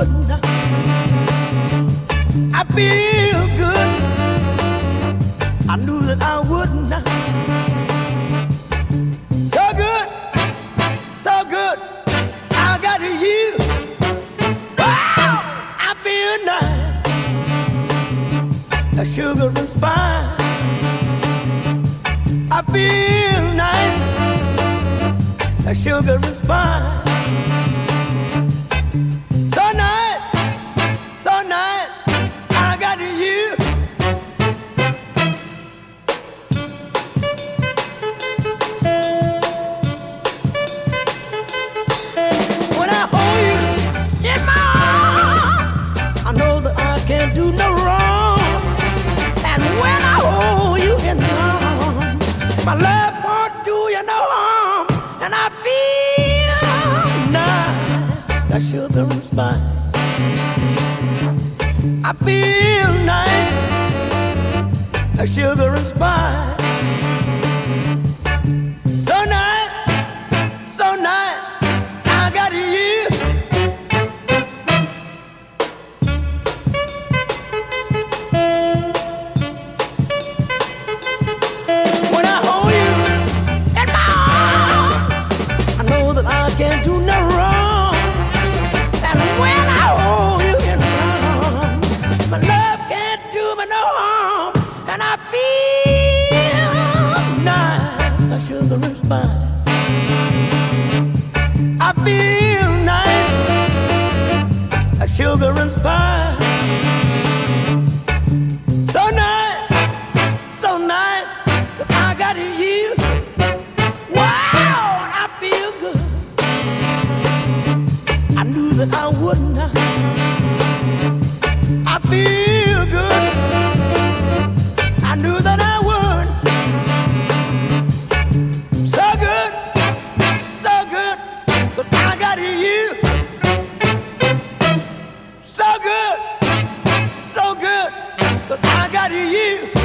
wouldn't. I feel good. I knew that I wouldn't. So good, so good. I got you. Wow, I feel nice. A sugar and spice. I feel nice. A sugar and spice. So nice, so nice. I got you. When I hold you in my arms, I know that I can't do no wrong. And when I hold you in my arms, my love won't do you no harm. And I feel nice, that sugar and spice. I feel nice, that sugar and spice. So nice, so nice, I got you. When I hold you in my arms, I know that I can't do no wrong. And when I hold you in my arms, my love can't do me no harm. And I feel nice, like sugar and spice. I feel nice, like sugar and spice. So nice, so nice, that I got you. Wow, I feel good. I knew that I wouldn't. I feel good. I knew that I would. So good, so good, but I got you. So good, but I got you.